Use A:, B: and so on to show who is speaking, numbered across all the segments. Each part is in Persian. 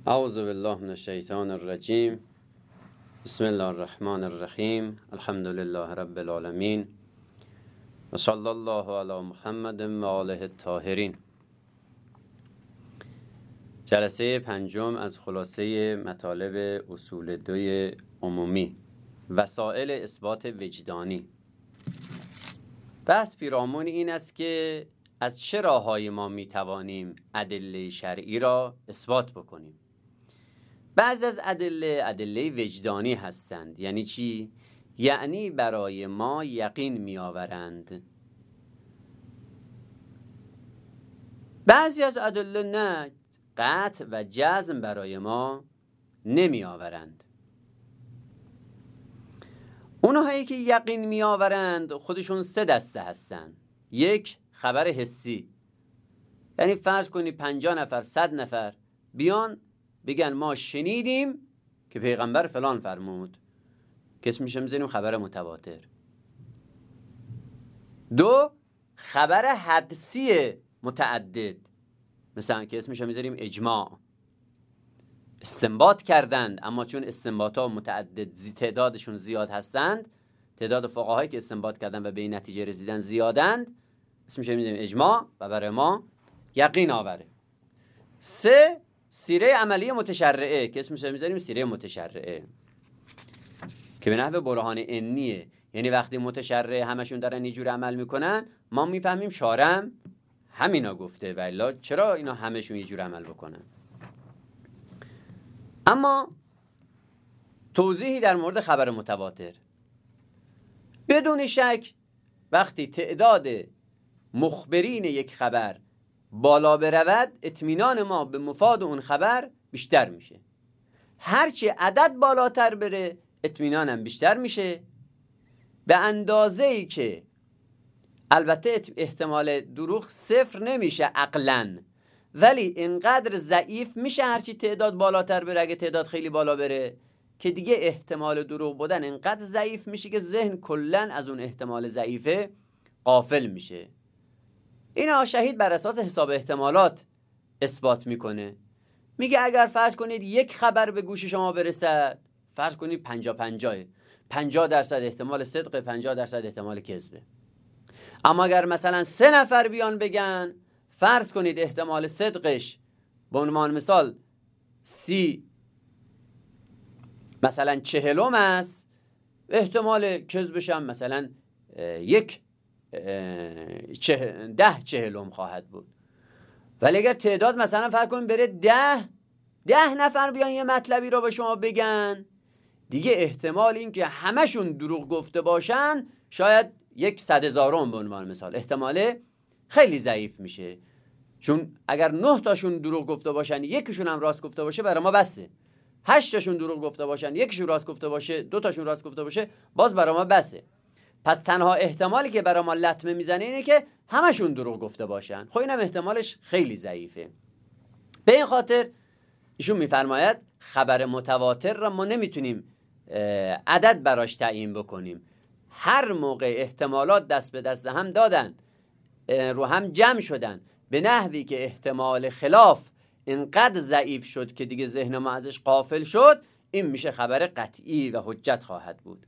A: اعوذ بالله من الشیطان الرجیم. بسم الله الرحمن الرحیم. الحمد لله رب العالمین و صلی الله علی محمد و آله الطاهرین. جلسه پنجم از خلاصه مطالب اصول 2 عمومی، وسائل اثبات وجدانی. بحث پیرامون این است که از چه راه‌هایی ما میتوانیم ادله شرعی را اثبات بکنیم. بعضی از ادله وجدانی هستند. یعنی چی؟ یعنی برای ما یقین میآورند. بعضی از ادله نه، قطع و جزم برای ما نمی آورند. اونهایی که یقین می آورند خودشون 3 دسته هستند. 1 خبر حسی، یعنی فرض کنی 50 نفر 100 نفر بیان بگن ما شنیدیم که پیغمبر فلان فرمود، که اسمش میذاریم خبر متواتر. 2 خبر حدسی متعدد، مثلا که اسمش میذاریم اجماع. استنباط کردند، اما چون استنباطات متعدد تعدادشون زیاد هستند، تعداد فقهایی که استنباط کردن و به این نتیجه رسیدن زیادند، اسمش میذاریم اجماع و برای ما یقین آوره. 3 سیره عملی متشرعه، که اسمش میذاریم سیره متشرعه، که به نحو برهان عنیه. یعنی وقتی متشرع همشون دارن اینجور عمل میکنن، ما میفهمیم شارع همینا گفته، والا چرا اینا همشون اینجور عمل بکنن. اما توضیحی در مورد خبر متواتر. بدون شک وقتی تعداد مخبرین یک خبر بالا برود، اطمینان ما به مفاد اون خبر بیشتر میشه. هرچی عدد بالاتر بره اطمینانم بیشتر میشه، به اندازه‌ای که البته احتمال دروغ 0 نمیشه عقلاً، ولی اینقدر ضعیف میشه هرچی تعداد بالاتر بره. اگه تعداد خیلی بالا بره که دیگه احتمال دروغ بودن اینقدر ضعیف میشه که ذهن کلاً از اون احتمال ضعیفه غافل میشه. اینا شهید بر اساس حساب احتمالات اثبات میکنه. میگه اگر فرض کنید 1 خبر به گوش شما برسد، فرض کنید 50-50، 50% احتمال صدق، 50% احتمال کذبه. اما اگر مثلا 3 نفر بیان بگن، فرض کنید احتمال صدقش به عنوان مثال 30 مثلا 40 است، احتمال کذبش هم مثلا 10 خواهد بود. ولی اگر تعداد مثلا فرض کنید بره 10 نفر بیان یه مطلبی رو به شما بگن، دیگه احتمال این که همشون دروغ گفته باشن شاید 1/100,000 به عنوان مثال، احتمال خیلی ضعیف میشه. چون اگر 9 تاشون دروغ گفته باشن، یکیشون هم راست گفته باشه، برای ما بسه. 8 تاشون دروغ گفته باشن، یکیشون راست گفته باشه، 2 تاشون راست گفته باشه، باز برای ما بسه. پس تنها احتمالی که برای ما لطمه میزنه اینه که همشون دروغ گفته باشن. خب اینم احتمالش خیلی ضعیفه. به این خاطر ایشون میفرماید خبر متواتر را ما نمیتونیم عدد براش تعیین بکنیم. هر موقع احتمالات دست به دست هم دادن، رو هم جمع شدن به نحوی که احتمال خلاف اینقدر ضعیف شد که دیگه ذهن ما ازش غافل شد، این میشه خبر قطعی و حجت خواهد بود.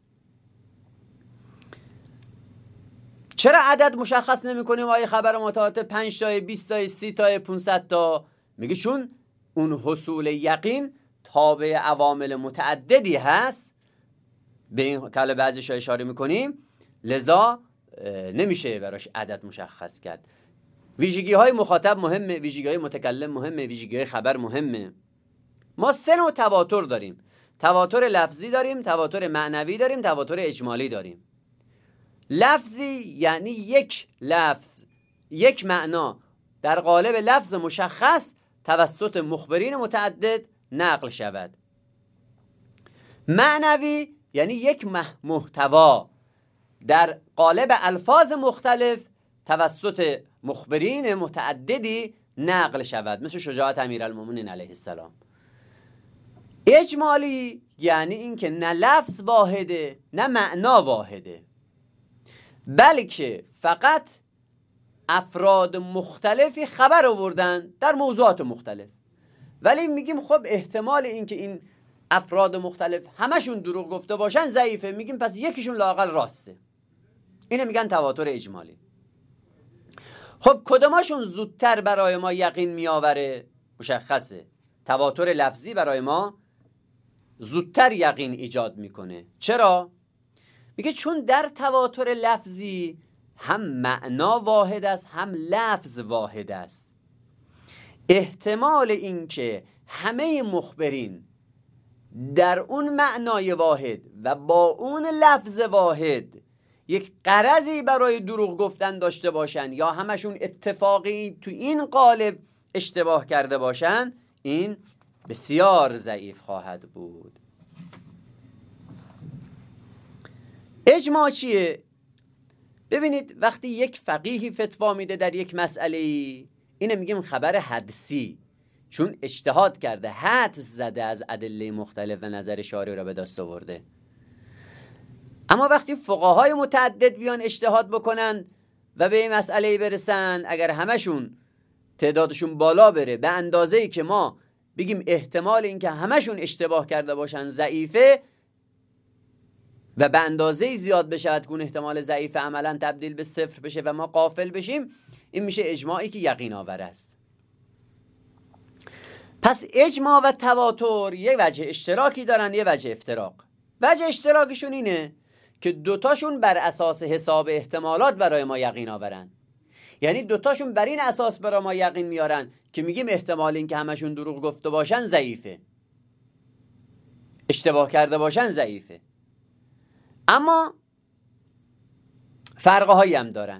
A: چرا عدد مشخص نمی کنیم؟ آیه خبر متواتر 5 تا 20 تا 30 تا 500 تا؟ میگه چون اون حصول یقین تابع عوامل متعددی هست، به این که بعضیش اشاره میکنیم، لذا نمیشه براش عدد مشخص کرد. ویژگی های مخاطب مهمه، ویژگی های متکلم مهمه، ویژگی های خبر مهمه. ما 3 نوع تواتر داریم: تواتر لفظی داریم، تواتر معنوی داریم، تواتر اجمالی داریم. لفظی یعنی یک لفظ، یک معنا در قالب لفظ مشخص توسط مخبرین متعدد نقل شود. معنوی یعنی یک محتوا در قالب الفاظ مختلف توسط مخبرین متعددی نقل شود، مثل شجاعت امیرالمومنین علیه السلام. اجمالی یعنی این که نه لفظ واحده نه معنا واحده، بلکه فقط افراد مختلفی خبر آوردن در موضوعات مختلف ولی میگیم خب احتمال اینکه این افراد مختلف همشون دروغ گفته باشن ضعیفه، میگیم پس یکیشون لااقل راسته. اینو میگن تواتر اجمالی. خب کدوماشون زودتر برای ما یقین میآوره؟ مشخصه تواتر لفظی برای ما زودتر یقین ایجاد میکنه. چرا؟ میگه چون در تواتر لفظی هم معنا واحد است هم لفظ واحد است. احتمال اینکه همه مخبرین در اون معنای واحد و با اون لفظ واحد یک غرضی برای دروغ گفتن داشته باشن یا همشون اتفاقی تو این قالب اشتباه کرده باشن، این بسیار ضعیف خواهد بود. اجماع چیه؟ ببینید وقتی یک فقیهی فتوا میده در یک مسئله، اینه میگیم خبر حدسی، چون اجتهاد کرده، حدس زده از ادله مختلف و نظر شارع را به دست آورده. اما وقتی فقهای متعدد بیان اجتهاد بکنن و به این مسئله برسن، اگر همشون تعدادشون بالا بره به اندازه‌ای که ما بگیم احتمال اینکه همشون اشتباه کرده باشن ضعیفه و به اندازه‌ای زیاد بشه که اون احتمال ضعیف عملا تبدیل به صفر بشه و ما غافل بشیم، این میشه اجماعی که یقین آور است. پس اجماع و تواتر یه وجه اشتراکی دارن، یه وجه افتراق. وجه اشتراکشون اینه که دوتاشون بر اساس حساب احتمالات برای ما یقین آورن. یعنی دوتاشون بر این اساس برای ما یقین میارن که میگیم احتمال این که همشون دروغ گفته باشن ضعیفه، اشتباه کرده باشن ضعیفه. اما فرقهایی هم دارن.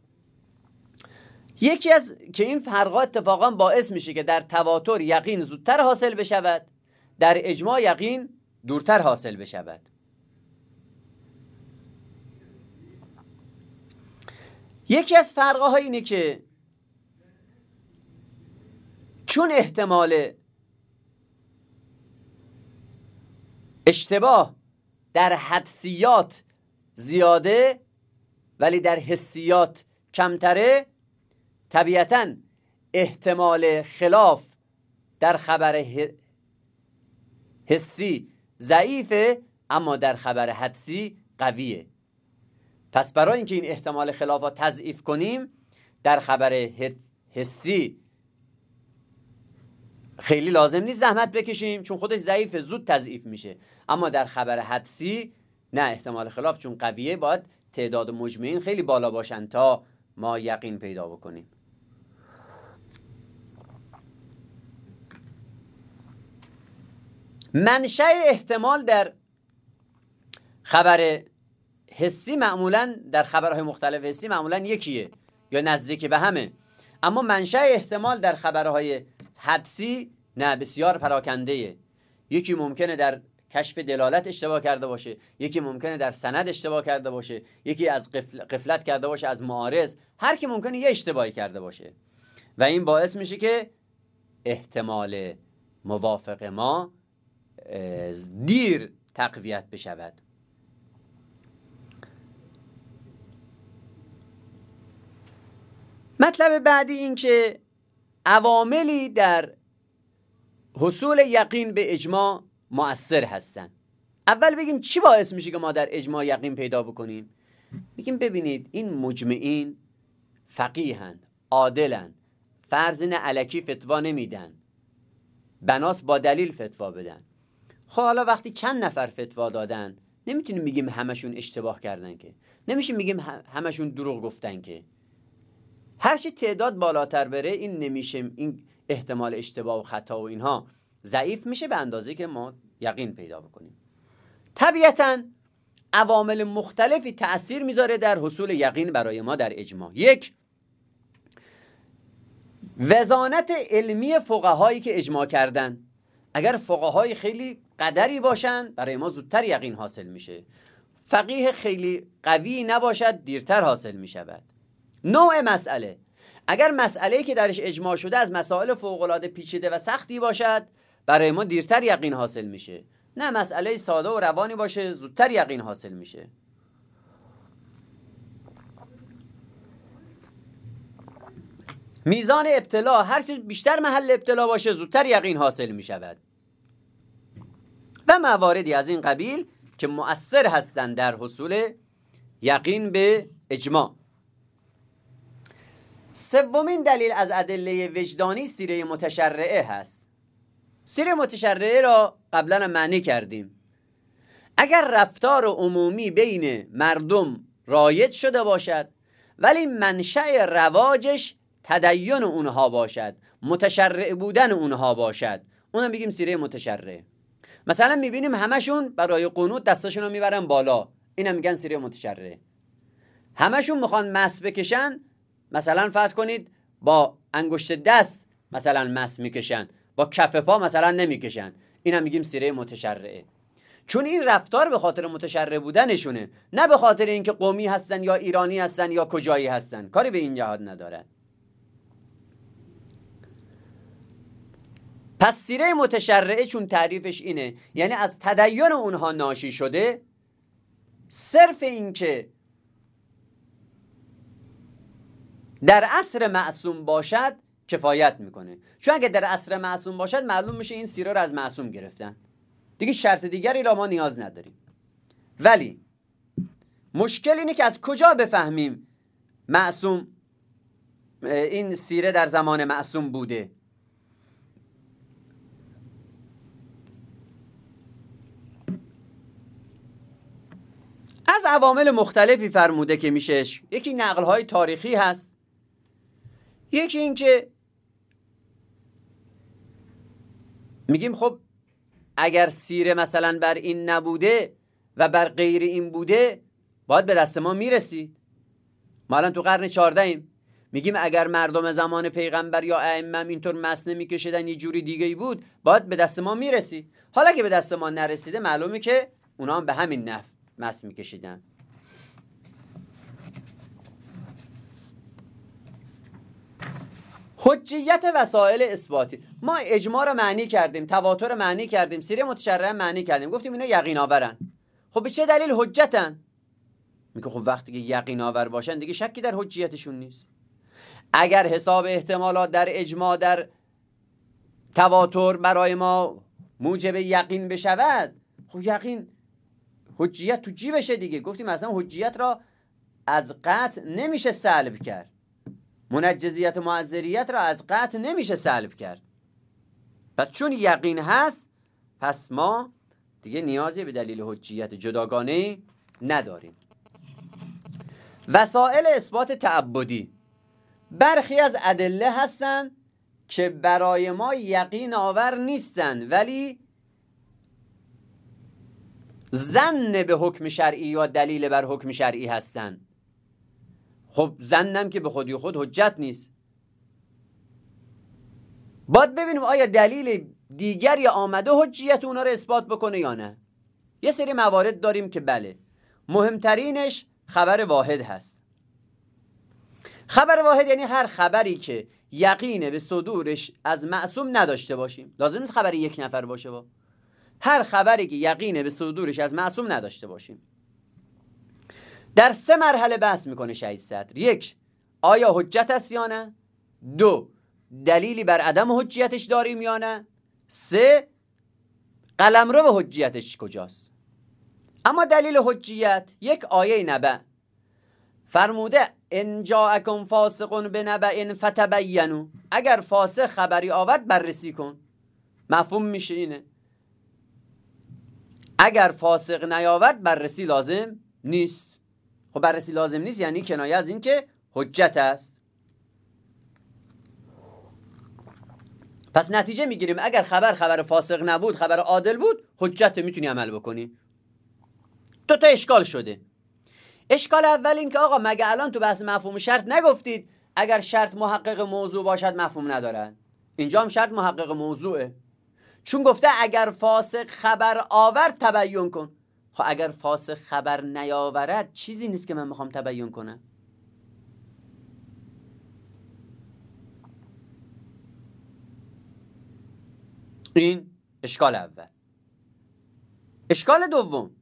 A: یکی از که این فرقات اتفاقا باعث میشه که در تواتر یقین زودتر حاصل بشود، در اجماع یقین دورتر حاصل بشود. یکی از فرق‌ها اینه که چون احتمال اشتباه در حدسیات زیاده ولی در حسیات کمتره، طبیعتاً احتمال خلاف در خبر حسی ضعیفه اما در خبر حدسی قویه. پس برای اینکه این احتمال خلاف را تضعیف کنیم، در خبر حسی خیلی لازم نیست زحمت بکشیم چون خودش ضعیف، زود تضعیف میشه. اما در خبر حدسی نه، احتمال خلاف چون قویه باید تعداد مجمعین خیلی بالا باشن تا ما یقین پیدا بکنیم. منشأ احتمال در خبر حسی معمولا در خبرهای مختلف حسی معمولا یکیه یا نزدیک به همه، اما منشأ احتمال در خبرهای حدسی نه، بسیار پراکنده‌ایه. یکی ممکنه در کشف دلالت اشتباه کرده باشه، یکی ممکنه در سند اشتباه کرده باشه، یکی از غفلت کرده باشه از معارض، هر کی ممکنه یه اشتباهی کرده باشه و این باعث میشه که احتمال موافق ما دیر تقویت بشود. مطلب بعدی این که عواملی در حصول یقین به اجماع مؤثر هستند. اول بگیم چی باعث میشه که ما در اجماع یقین پیدا بکنیم؟ بگیم ببینید این مجمعین فقیهند، عادلند، فرض نه الکی فتوا نمیدن، بناس با دلیل فتوا بدن. خب حالا وقتی چند نفر فتوا دادن نمیتونیم بگیم همشون اشتباه کردن، که نمیشه بگیم همشون دروغ گفتن، که هرچی تعداد بالاتر بره این نمیشه، این احتمال اشتباه و خطا و اینها ضعیف میشه به اندازه که ما یقین پیدا بکنیم. طبیعتاً عوامل مختلفی تأثیر میذاره در حصول یقین برای ما در اجماع. یک، وزانت علمی فقهایی که اجماع کردن. اگر فقهای خیلی قدری باشن برای ما زودتر یقین حاصل میشه، فقیه خیلی قوی نباشد دیرتر حاصل میشود. نوع مسئله، اگر مسئله‌ای که درش اجماع شده از مسائل فوق‌العاده پیچیده و سختی باشد برای ما دیرتر یقین حاصل میشه، نه مسئله ساده و روانی باشه زودتر یقین حاصل میشه. میزان ابتلا، هر چیز بیشتر محل ابتلا باشه زودتر یقین حاصل می شود و مواردی از این قبیل که مؤثر هستند در حصول یقین به اجماع. سومین دلیل از ادله وجدانی سیره متشرعه هست. سیره متشرعه را قبلا معنی کردیم. اگر رفتار عمومی بین مردم رایج شده باشد ولی منشأ رواجش تدین اونها باشد، متشرع بودن اونها باشد، اونم بگیم سیره متشرعه. مثلا میبینیم همشون برای قنوت دستاشون رو میبرن بالا، اینم میگن سیره متشرعه. همشون میخوان مس بکشن، مثلا فرض کنید با انگشت دست مثلا مس میکشن، با کف پا مثلا نمیکشن، اینم میگیم سیره متشرعه. چون این رفتار به خاطر متشرع بودنشونه، نه به خاطر اینکه قومی هستن یا ایرانی هستن یا کجایی هستن، کاری به این جهاد ندارن. پس سیره متشرعه چون تعریفش اینه، یعنی از تدین اونها ناشی شده، صرف این که در عصر معصوم باشد کفایت میکنه. چون اگه در عصر معصوم باشد معلوم میشه این سیره رو از معصوم گرفتن، دیگه شرط دیگری را ما نیاز نداریم. ولی مشکل اینه که از کجا بفهمیم معصوم این سیره در زمان معصوم بوده؟ از عوامل مختلفی فرموده که میشهش. یکی نقل‌های تاریخی هست، یکی این که میگیم خب اگر سیره مثلا بر این نبوده و بر غیر این بوده باید به دست ما میرسید. ما الان تو قرن 14 ایم، میگیم اگر مردم زمان پیغمبر یا ائمه اینطور مس نمیکشیدن یه جوری دیگه ای بود باید به دست ما میرسید. حالا که به دست ما نرسیده معلومه که اونا هم به همین نحو مس میکشیدن. حجیت وسایل اثباتی، ما اجماع رو معنی کردیم، تواتر رو معنی کردیم، سیره متشرعه معنی کردیم، گفتیم اینا یقین آورن. خب به چه دلیل حجتن؟ میگه خب وقتی که یقین آور باشن دیگه شکی در حجیتشون نیست. اگر حساب احتمالات در اجماع در تواتر برای ما موجب یقین بشود، خب یقین حجیت تو جیبشه دیگه. گفتیم اصلا حجیت را از قطع نمیشه سلب کرد، منجزیت معذریت را از قطع نمیشه سلب کرد. پس چون یقین هست پس ما دیگه نیازی به دلیل حجیت جداگانه نداریم. وسائل اثبات تعبدی، برخی از ادله هستند که برای ما یقین آور نیستند ولی ظن به حکم شرعی یا دلیل بر حکم شرعی هستند. خب ظنم که به خودی خود حجت نیست، باید ببینیم آیا دلیل دیگری آمده حجیت اونا رو اثبات بکنه یا نه. یه سری موارد داریم که بله، مهمترینش خبر واحد هست. خبر واحد یعنی هر خبری که یقین به صدورش از معصوم نداشته باشیم. لازم نیست خبر یک نفر باشه، با هر خبری که یقین به صدورش از معصوم نداشته باشیم. در 3 مرحله بحث میکنه شهید صدر. 1 آیا حجت است یا نه؟ 2 دلیلی بر عدم حجیتش داریم یا نه؟ 3 قلمرو به حجیتش کجاست؟ اما دلیل حجیت 1 آیه نبأ فرموده ان جاءکم فاسق بنبأ فتبینوا، اگر فاسق خبری آورد بررسی کن. مفهوم میشه اینه، اگر فاسق نیاورد بررسی لازم نیست. خب بررسی لازم نیست یعنی کنایه از این که حجت است. پس نتیجه میگیریم اگر خبر فاسق نبود، خبر عادل بود، حجت میتونی عمل بکنی. 2 تا اشکال شده. اشکال اول این که آقا مگه الان تو بحث مفهوم شرط نگفتید اگر شرط محقق موضوع باشد مفهوم ندارد؟ اینجا هم شرط محقق موضوعه، چون گفته اگر فاسق خبر آورد تبیین کن. خب اگر فاسق خبر نیاورد چیزی نیست که من میخوام تبیین کنم. این اشکال اول. اشکال دوم،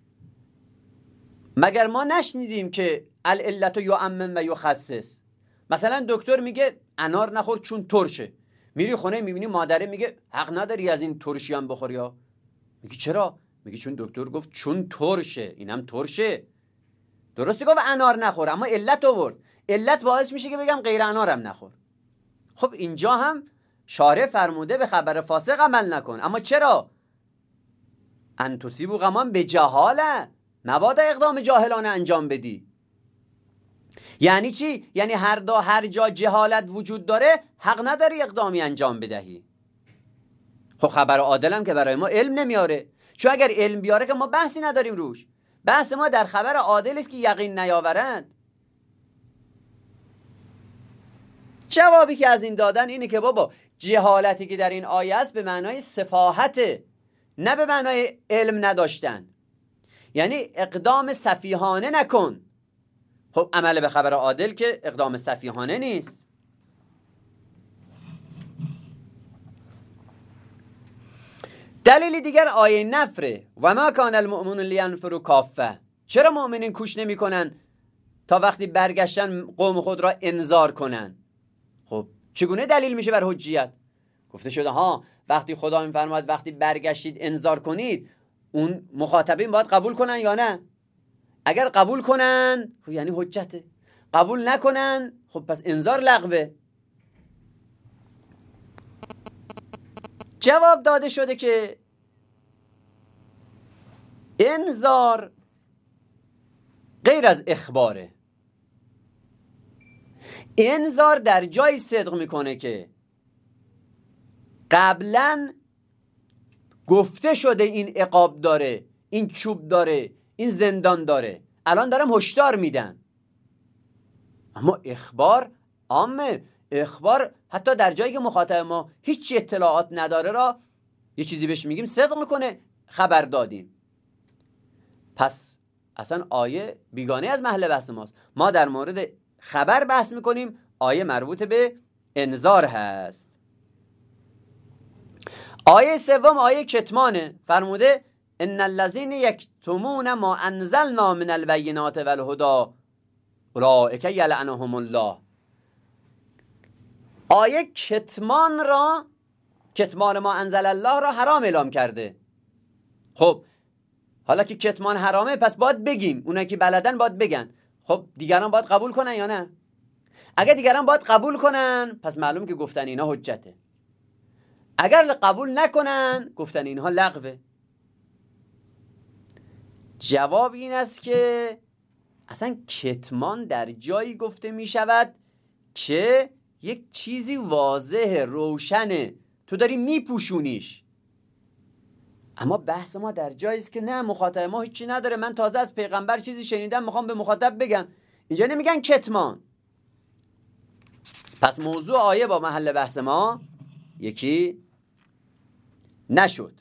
A: مگر ما نشنیدیم که العلت یعمم و یخصص؟ مثلا دکتر میگه انار نخور چون ترشه، میری خونه میبینی مادره میگه حق نداری از این ترشی هم بخوری. یا میگی چرا؟ میگی چون دکتر گفت چون ترشه، اینم ترشه. درسته گفت انار نخور، اما علت آورد، علت باعث میشه که بگم غیر انارم نخور. خب اینجا هم شارع فرموده به خبر فاسق عمل نکن، اما چرا؟ ان تصیبوا قوما بجهاله، مبادا اقدام جاهلانه انجام بدی. یعنی چی؟ یعنی هر جا جهالت وجود داره حق نداری اقدامی انجام بدهی. خب خبر عادلم که برای ما علم نمیاره، چون اگر علم بیاره که ما بحثی نداریم روش. بحث ما در خبر عادل است که یقین نیاورند. جوابی که از این دادن اینه که بابا جهالتی که در این آیه است به معنای سفاهته، نه به معنای علم نداشتن. یعنی اقدام سفیهانه نکن. خب عمل به خبر عادل که اقدام سفیهانه نیست. دلیل دیگر آیه نفره و ما کان المؤمنون لینفروا کافه. چرا مؤمنین کوش نمی کنن تا وقتی برگشتن قوم خود را انذار کنن؟ خب چگونه دلیل میشه بر حجیت؟ گفته شده وقتی خدا میفرماید وقتی برگشتید انذار کنید، اون مخاطبین باید قبول کنن یا نه؟ اگر قبول کنن خب یعنی حجته، قبول نکنن خب پس انذار لغوه. جواب داده شده که انذار غیر از اخباره. انذار در جای صدق میکنه که قبلا گفته شده این عقاب داره، این چوب داره، این زندان داره، الان دارم هشدار میدم. اما اخبار عامه، اخبار حتی در جایی که مخاطب ما هیچ اطلاعات نداره را یه چیزی بهش میگیم صدق میکنه، خبر دادیم. پس اصلا آیه بیگانه از محل بحث ماست. ما در مورد خبر بحث میکنیم، آیه مربوط به انذار هست. آیه سوم آیه کتمانه. فرموده ان الذين يكتمون ما انزلنا من البينات والهدى اولئک یلعنهم الله. آیه کتمان ما انزل الله را حرام اعلام کرده. خب حالا که کتمان حرامه پس باید بگیم، اونایی که بلدن باید بگن. خب دیگران باید قبول کنن یا نه؟ اگر دیگران باید قبول کنن پس معلوم که گفتن اینا حجته. اگر قبول نکنن گفتن اینها لغوه. جواب این است که اصلا کتمان در جایی گفته می شود که یک چیزی واضحه، روشنه، تو داری میپوشونیش. اما بحث ما در جایی است که نه، مخاطب ما هیچی نداره، من تازه از پیغمبر چیزی شنیدم میخوام به مخاطب بگم. اینجا نمیگن کتمان. پس موضوع آیه با محل بحث ما یکی نشد.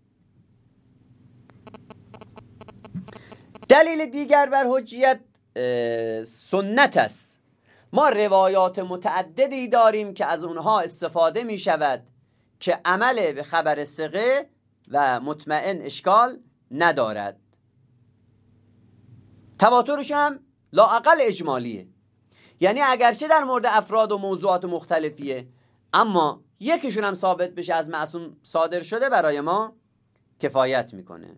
A: دلیل دیگر بر حجیت سنت است. ما روایات متعددی داریم که از اونها استفاده می شود که عمل به خبر ثقه و مطمئن اشکال ندارد. تواترش هم لااقل اجمالیه، یعنی اگرچه در مورد افراد و موضوعات مختلفیه، اما یکیشون هم ثابت بشه از معصوم صادر شده برای ما کفایت میکنه.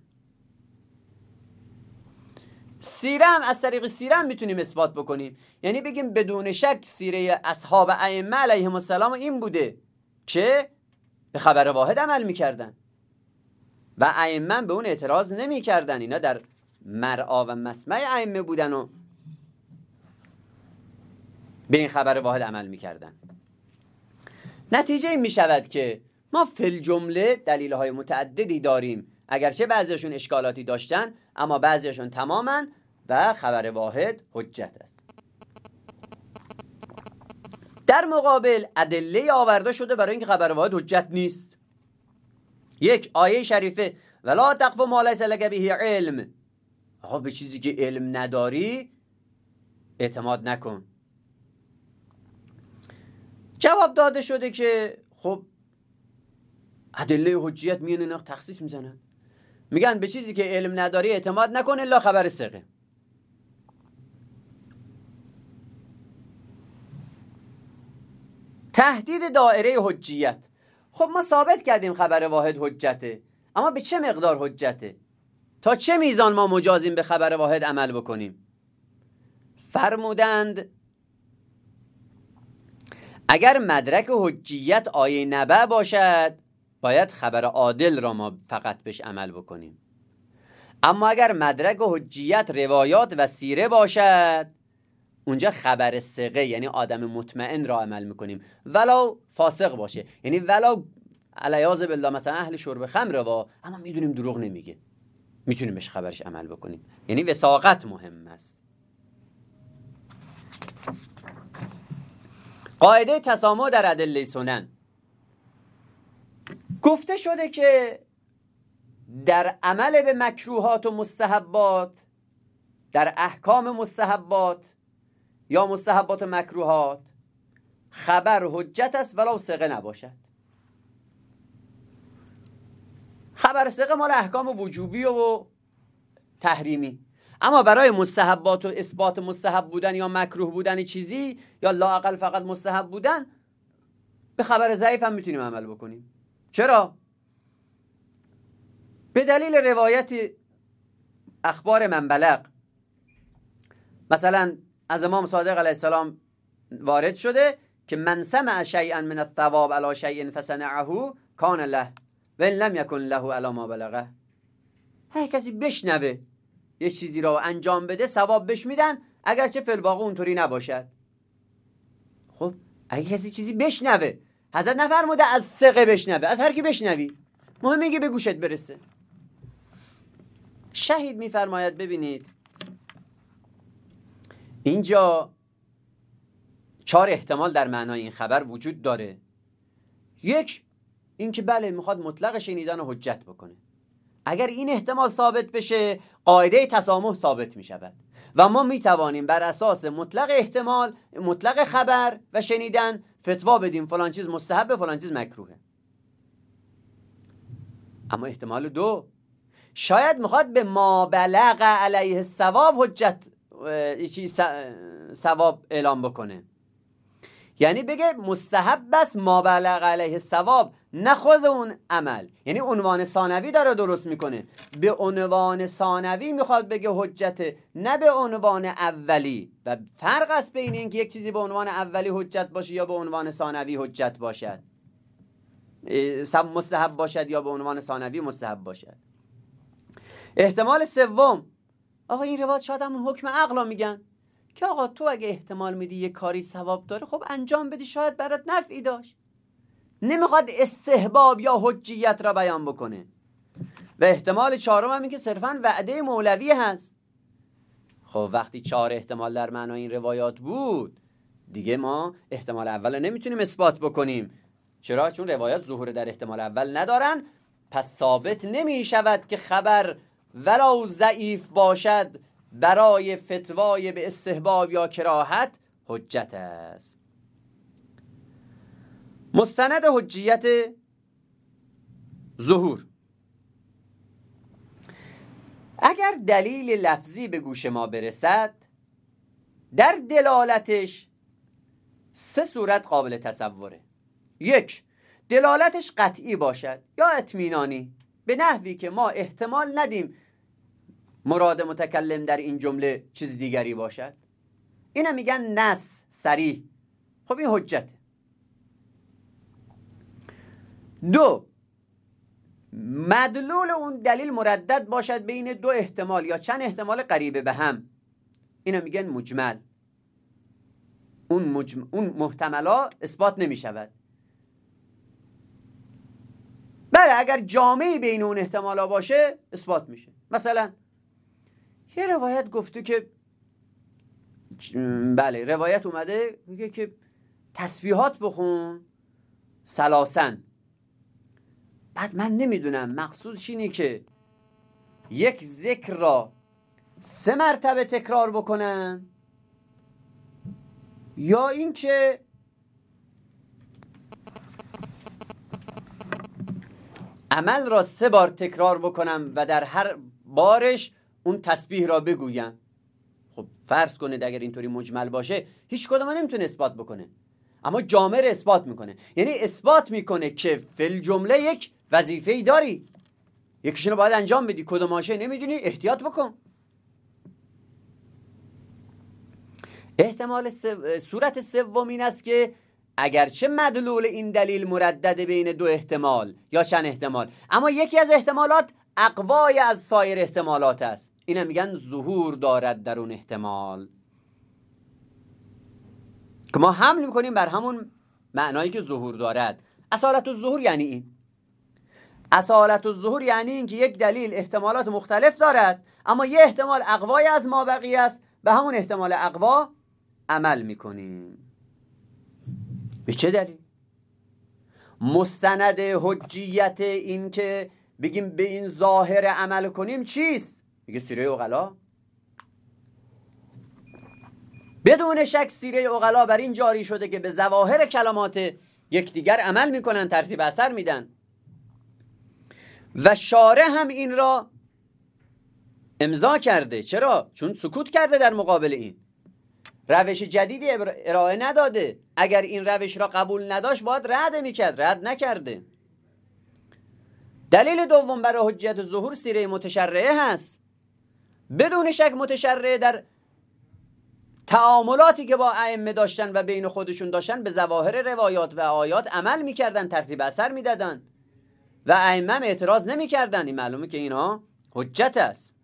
A: سیره هم از طریق سیره هم میتونیم اثبات بکنیم، یعنی بگیم بدون شک سیره اصحاب ائمه علیهم السلام این بوده که به خبر واحد عمل میکردن و ائمه به اون اعتراض نمیکردن. اینا در مرعا و مسمع ائمه بودن و به این خبر واحد عمل میکردن. نتیجه این میشود که ما فی الجمله دلیل‌های متعددی داریم، اگرچه بعضیشون اشکالاتی داشتن اما بعضیشون تماماً و خبر واحد حجت است. در مقابل ادله آورده شده برای اینکه خبر واحد حجت نیست. یک آیه شریفه ولا تقف ما لیس لک به علم. آقا به چیزی که علم نداری اعتماد نکن. جواب داده شده که خب ادله حجیت میان اینا تخصیص میزنن، میگن به چیزی که علم نداری اعتماد نکن الا خبر ثقه. تهدید دایره حجیت. خب ما ثابت کردیم خبر واحد حجته، اما به چه مقدار حجته؟ تا چه میزان ما مجازیم به خبر واحد عمل بکنیم؟ فرمودند اگر مدرک حجیت آیه نبأ باشد باید خبر عادل را ما فقط بهش عمل بکنیم، اما اگر مدرک حجیت روایات و سیره باشد اونجا خبر ثقه یعنی آدم مطمئن را عمل میکنیم، ولو فاسق باشه، یعنی ولو علیاذ بالله مثلا اهل شرب خمر و اما میدونیم دروغ نمیگه، میتونیم بهش خبرش عمل بکنیم. یعنی وثاقت مهم است. قاعده تسامح در ادله سنن. گفته شده که در عمل به مکروهات و مستحبات، در احکام مستحبات یا مستحبات و مکروهات خبر حجت است ولو ثقه نباشد. خبر ثقه مال احکام وجوبی و تحریمی، اما برای مستحبات و اثبات مستحب بودن یا مکروه بودن چیزی یا لااقل فقط مستحب بودن به خبر ضعیف هم میتونیم عمل بکنیم. چرا؟ به دلیل روایت اخبار من بلغ. مثلا از امام صادق علیه السلام وارد شده که من سمع شیئا من الثواب علی شیء فصنعه کان له و ان لم یکن له علی ما بلغه. هر کسی بشنوه یه چیزی را انجام بده ثواب بهش میدن اگرچه فی الواقع اونطوری نباشد. خب اگه کسی چیزی بشنوه، حضرت نفرموده از ثقه بشنوه، از هر کی بشنوی، مهمه که به گوشت برسه. شهید میفرماید ببینید اینجا 4 احتمال در معنای این خبر وجود داره. یک، اینکه بله میخواد مطلق شنیدن رو حجت بکنه. اگر این احتمال ثابت بشه قاعده تسامح ثابت میشود و ما میتوانیم بر اساس مطلق احتمال، مطلق خبر و شنیدن فتوا بدیم فلان چیز مستحب فلان چیز مکروهه. اما احتمال 2، شاید میخواد به ما بلغ علیه الثواب حجت ثواب اعلام بکنه، یعنی بگه مستحب بس ما بلغ علیه الثواب، نه خود اون عمل. یعنی عنوان ثانوی داره درست میکنه، به عنوان ثانوی میخواد بگه حجت، نه به عنوان اولی. و فرق است بین اینکه یک چیزی به عنوان اولی حجت باشه یا به عنوان ثانوی حجت باشد، مستحب باشد یا به عنوان ثانوی مستحب باشد. احتمال 3، آقا این روایت شاید همون حکم عقلا میگن که آقا تو اگه احتمال میدی یه کاری ثواب داره خب انجام بدی، شاید برات نفعی داشت، نمیخواد استحباب یا حجیت را بیان بکنه. و احتمال 4 هم این که صرفا وعده مولوی هست. خب وقتی 4 احتمال در معنای این روایات بود دیگه ما احتمال اول نمیتونیم اثبات بکنیم. چرا؟ چون روایات ظهور در احتمال اول ندارن، پس ثابت نمیشود که خبر ولو ضعیف باشد برای فتوای به استحباب یا کراهت حجت است. مستند حجیت ظهور. اگر دلیل لفظی به گوش ما برسد در دلالتش 3 صورت قابل تصوره. 1، دلالتش قطعی باشد یا اطمینانی، به نحوی که ما احتمال ندیم مراد متکلم در این جمله چیز دیگری باشد. اینا میگن نص صریح. خب این حجته. 2، مدلول اون دلیل مردد باشد بین 2 احتمال یا چند احتمال قریبه به هم. اینا میگن مجمل. اون محتملا اثبات نمی شود. بله اگر جامعی بین اون احتمالا باشه اثبات میشه. مثلا یه روایت گفته که بله روایت اومده میگه که تسبیحات بخون 3، بعد من نمیدونم مقصودش اینه که یک ذکر را 3 مرتبه تکرار بکنم یا اینکه عمل را 3 بار تکرار بکنم و در هر بارش اون تسبیح را بگویم. خب فرض کنید اگر اینطوری مجمل باشه هیچ کدوم نمیتونه اثبات بکنه. اما جامع رو اثبات میکنه. یعنی اثبات میکنه که فی الجمله یک وظیفه‌ای داری، یکیشونو باید انجام بدی، کدوماشه نمیدونی احتیاط بکن. احتمال صورت سوم این است که اگرچه مدلول این دلیل مردد بین دو احتمال یا چند احتمال، اما یکی از احتمالات اقوای از سایر احتمالات است، اینه میگن ظهور دارد در اون احتمال، که ما حمل میکنیم بر همون معنایی که ظهور دارد. اصالت الظهور یعنی این. اصالت الظهور یعنی این که یک دلیل احتمالات مختلف دارد، اما یه احتمال اقوای از ما بقیه است، به همون احتمال اقوا عمل میکنیم. به چه دلیل؟ مستند حجیت این که بگیم به این ظاهر عمل کنیم چیست؟ میگه سیره عقلا. بدون شک سیره عقلا بر این جاری شده که به ظواهر کلمات یکدیگر عمل میکنن، ترتیب اثر میدن، و شارع هم این را امضا کرده. چرا؟ چون سکوت کرده در مقابل این، روش جدیدی ارائه نداده. اگر این روش را قبول نداشت باید رد میکرد، رد نکرده. دلیل دوم برای حجیت ظهور سیره متشرعه هست. بدون شک متشرعه در تعاملاتی که با ائمه داشتن و بین خودشون داشتن به ظواهر روایات و آیات عمل میکردن، ترتیب اثر میدادن و ائمه هم اعتراض نمیکردن. این معلومه که اینها حجت است.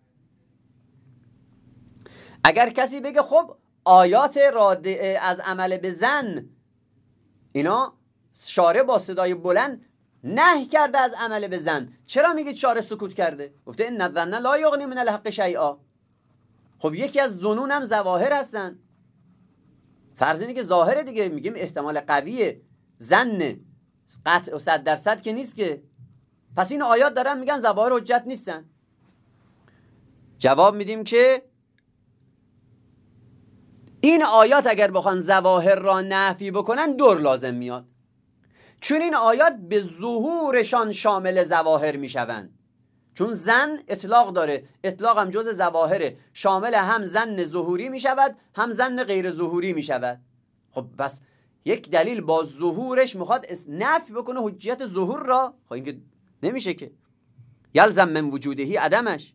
A: اگر کسی بگه خب آیات رادعه از عمل به ظن اینا شارع با صدای بلند نهی کرده از عمل به ظن، چرا میگید شارع سکوت کرده؟ گفته ان الظن لا یغنی من الحق شیئا. خب یکی از ظنون هم ظواهر هستن. فرض اینه که ظاهر دیگه، میگیم احتمال قویه، ظن قطع و 100% که نیست که. پس این آیات دارن میگن ظواهر حجت نیستن. جواب میدیم که این آیات اگر بخوان ظواهر را نفی بکنن دور لازم میاد، چون این آیات به ظهورشان شامل ظواهر میشوند. چون ظن اطلاق داره، اطلاق هم جز ظواهره، شامل هم ظن ظهوری میشود هم ظن غیر ظهوری میشود. خب بس یک دلیل با ظهورش میخواد نفی بکنه حجیت ظهور را، خب این که نمیشه که، یلزم من وجودهی عدمش.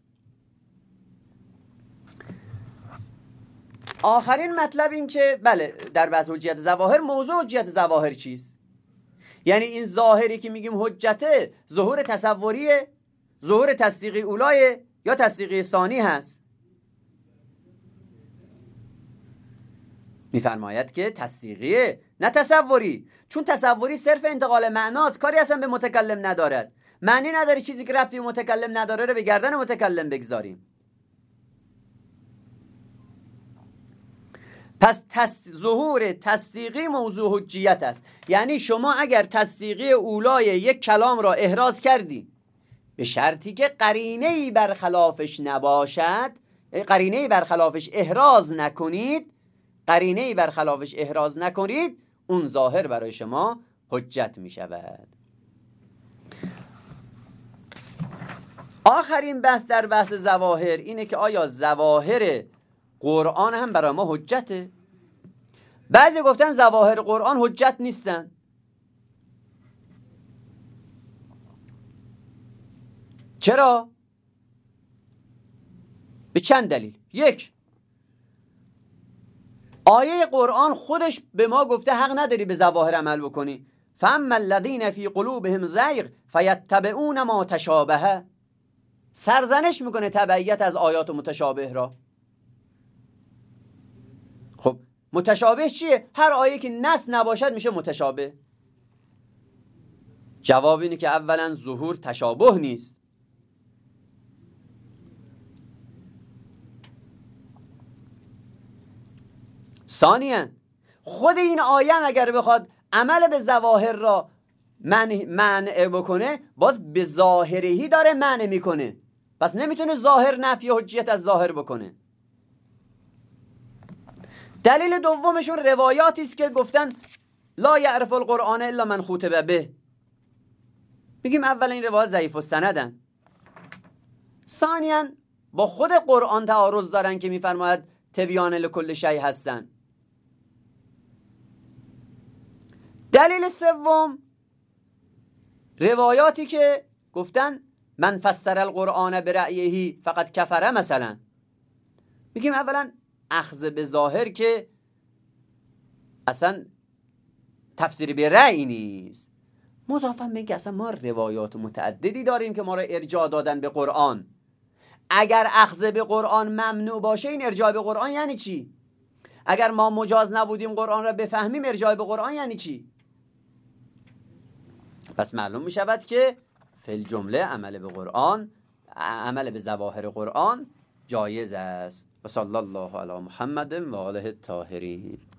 A: آخرین مطلب این که بله در بحث حجیت ظواهر، موضوع حجیت ظواهر چیست؟ یعنی این ظاهری که میگیم حجته، ظهور تصوریه، ظهور تصدیقی اولایه یا تصدیقی ثانی هست؟ میفرماید که تصدیقیه نه تصوری، چون تصوری صرف انتقال معناست، کاری اصلا به متکلم ندارد. معنی نداره چیزی که ربطی به متکلم نداره رو به گردن متکلم بگذاریم. پس ظهور تصدیقی موضوع حجیت است. یعنی شما اگر تصدیقی اولای یک کلام را احراز کردی به شرطی که قرینه‌ای برخلافش نباشد، قرینه‌ای برخلافش احراز نکنید، قرینه‌ای برخلافش احراز نکنید، اون ظاهر برای شما حجت می شود. آخرین بحث در بحث ظواهر اینه که آیا ظواهر قرآن هم برای ما حجته؟ بعضی گفتن ظواهر قرآن حجت نیستن. چرا؟ به چند دلیل. یک، آیه قرآن خودش به ما گفته حق نداری به ظواهر عمل بکنی. فاما الذین فی قلوبهم زیغ فیتبعون ما تشابه. سرزنش میکنه تبعیت از آیات متشابه را. خب متشابه چیه؟ هر آیه که نص نباشد میشه متشابه. جواب اینه که اولا ظهور تشابه نیست. ثانیاً خود این آیه اگر بخواد عمل به ظواهر را منع بکنه، باز به ظاهرهی داره منع میکنه، پس نمیتونه ظاهر نفی حجیت از ظاهر بکنه. دلیل دومشون روایاتی است که گفتن لا یعرف القرآن الا من خوطب به. میگیم اولا این روایات ضعیف السندن. ثانیاً با خود قرآن تعارض دارن که میفرماید تبیان لکل شیء هستن. دلیل سوم، روایاتی که گفتن من فسر القرآن برأیه فقط کفره مثلا. میگیم اولا اخذ به ظاهر که اصلا تفسیر به رأی نیست، مضافاً به اینکه اصلا ما روایات متعددی داریم که ما را ارجاع دادن به قرآن. اگر اخذ به قرآن ممنوع باشه این ارجاع به قرآن یعنی چی؟ اگر ما مجاز نبودیم قرآن را بفهمیم ارجاع به قرآن یعنی چی؟ پس معلوم می شود که فی الجمله عمل به قرآن، عمل به ظواهر قرآن جایز است. و صلی الله علی محمد و آله الطاهرین.